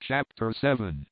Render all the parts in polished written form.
Chapter 7.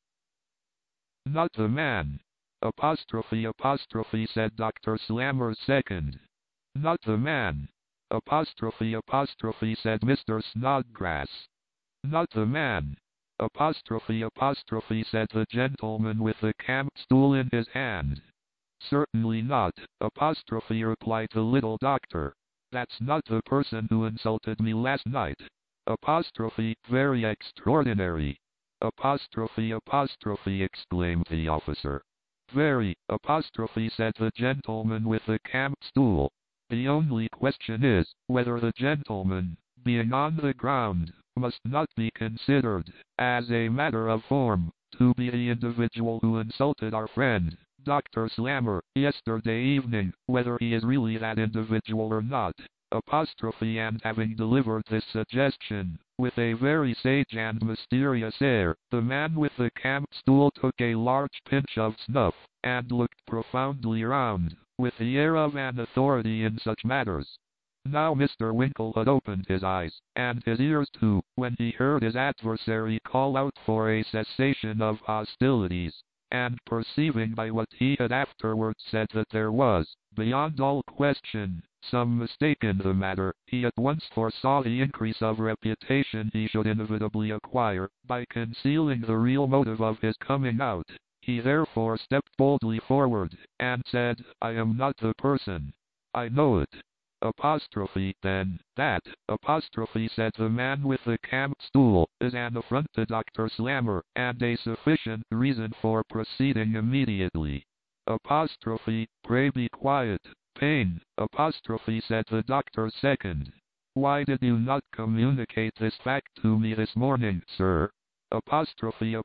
Not the man. Apostrophe said Dr. Slammer II. Not the man. Apostrophe said Mr. Snodgrass. Not the man. Apostrophe said the gentleman with the camp stool in his hand. Certainly not, apostrophe replied the little doctor. That's not the person who insulted me last night. Apostrophe, very extraordinary. Apostrophe exclaimed the officer. Very, apostrophe said the gentleman with the camp stool. The only question is, whether the gentleman, being on the ground, must not be considered, as a matter of form, to be the individual who insulted our friend, Dr. Slammer, yesterday evening, whether he is really that individual or not. Apostrophe and having delivered this suggestion, with a very sage and mysterious air, the man with the camp stool took a large pinch of snuff, and looked profoundly round, with the air of an authority in such matters. Now Mr. Winkle had opened his eyes, and his ears too, when he heard his adversary call out for a cessation of hostilities, and perceiving by what he had afterwards said that there was, beyond all question, some mistake in the matter, he at once foresaw the increase of reputation he should inevitably acquire, by concealing the real motive of his coming out. He therefore stepped boldly forward, and said, "I am not the person. I know it." Apostrophe, then, that, apostrophe said the man with the camp stool, is an affront to Dr. Slammer, and a sufficient reason for proceeding immediately. Apostrophe, pray be quiet. Pain, apostrophe said the doctor second. Why did you not communicate this fact to me this morning, sir? Apostrophe,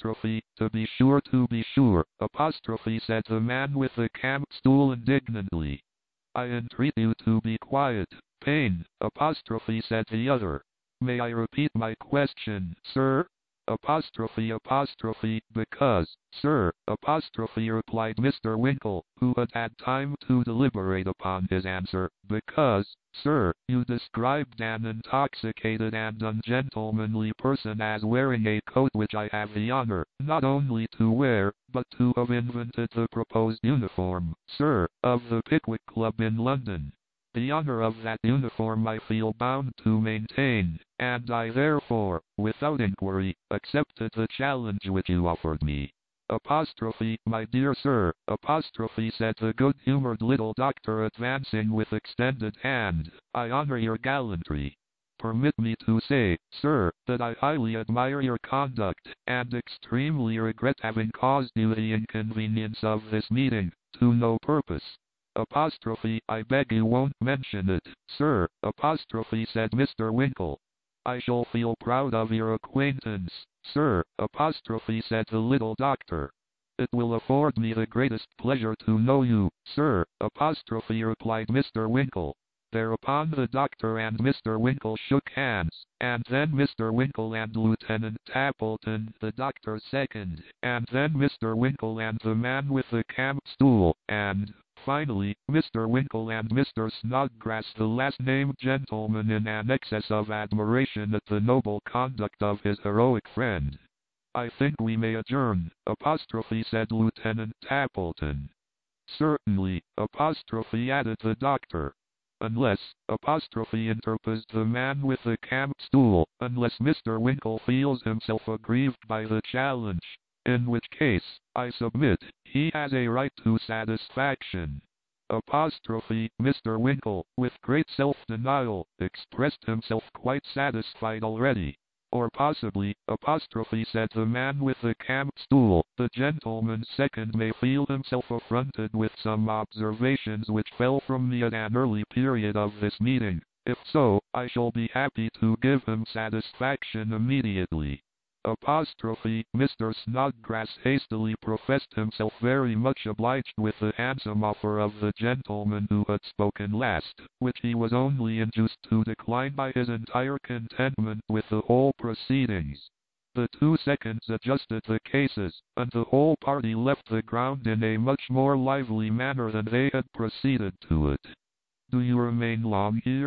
to be sure, apostrophe said the man with the camp stool indignantly. I entreat you to be quiet. Pain, apostrophe said the other. May I repeat my question, sir? Apostrophe, because, sir, apostrophe replied Mr. Winkle, who had had time to deliberate upon his answer, because, sir, you described an intoxicated and ungentlemanly person as wearing a coat which I have the honor, not only to wear, but to have invented the proposed uniform, sir, of the Pickwick Club in London. The honor of that uniform I feel bound to maintain, and I therefore, without inquiry, accepted the challenge which you offered me. Apostrophe, my dear sir, apostrophe said the good-humored little doctor advancing with extended hand, I honor your gallantry. Permit me to say, sir, that I highly admire your conduct, and extremely regret having caused you the inconvenience of this meeting, to no purpose. Apostrophe, I beg you won't mention it, sir, apostrophe said Mr. Winkle. I shall feel proud of your acquaintance, sir, apostrophe said the little doctor. It will afford me the greatest pleasure to know you, sir, apostrophe replied Mr. Winkle. Thereupon the doctor and Mr. Winkle shook hands, and then Mr. Winkle and Lieutenant Tappleton, the doctor second, and then Mr. Winkle and the man with the camp stool, and, finally, Mr. Winkle and Mr. Snodgrass, the last-named gentleman, in an excess of admiration at the noble conduct of his heroic friend. I think we may adjourn, apostrophe said Lieutenant Tappleton. Certainly, apostrophe added the doctor. Unless, apostrophe interposed the man with the camp stool, unless Mr. Winkle feels himself aggrieved by the challenge, in which case, I submit, he has a right to satisfaction. Apostrophe, Mr. Winkle, with great self-denial, expressed himself quite satisfied already. Or possibly, apostrophe said the man with the camp stool, the gentleman second may feel himself affronted with some observations which fell from me at an early period of this meeting. If so, I shall be happy to give him satisfaction immediately. Apostrophe, Mr. Snodgrass hastily professed himself very much obliged with the handsome offer of the gentleman who had spoken last, which he was only induced to decline by his entire contentment with the whole proceedings. The two seconds adjusted the cases, and the whole party left the ground in a much more lively manner than they had proceeded to it. Do you remain long here?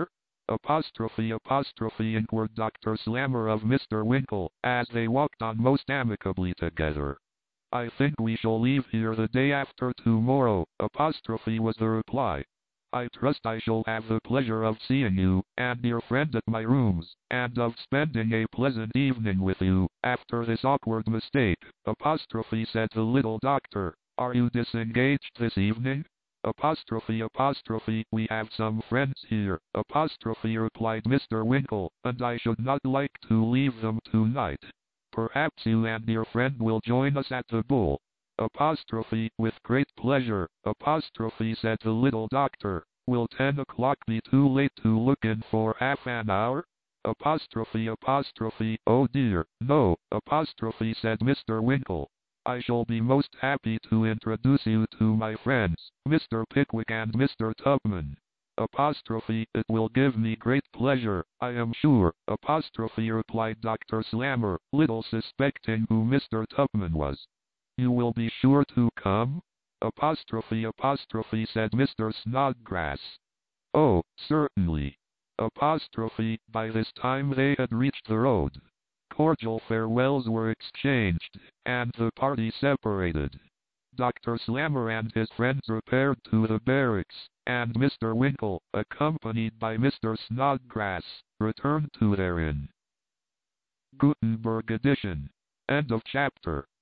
Inquired Dr. Slammer of Mr. Winkle, as they walked on most amicably together. I think we shall leave here the day after tomorrow, was the reply. I trust I shall have the pleasure of seeing you, and your friend at my rooms, and of spending a pleasant evening with you, after this awkward mistake, said the little doctor. Are you disengaged this evening? We have some friends here, replied Mr. Winkle, and I should not like to leave them tonight. Perhaps you and your friend will join us at the Bull. With great pleasure, said the little doctor. Will 10 o'clock be too late to look in for half an hour? Oh dear, no, said Mr. Winkle. I shall be most happy to introduce you to my friends, Mr. Pickwick and Mr. Tupman. It will give me great pleasure, I am sure, replied Dr. Slammer, little suspecting who Mr. Tupman was. You will be sure to come? Said Mr. Snodgrass. Oh, certainly. By this time they had reached the road. Cordial farewells were exchanged, and the party separated. Dr. Slammer and his friends repaired to the barracks, and Mr. Winkle, accompanied by Mr. Snodgrass, returned to their inn. Gutenberg edition. End of chapter.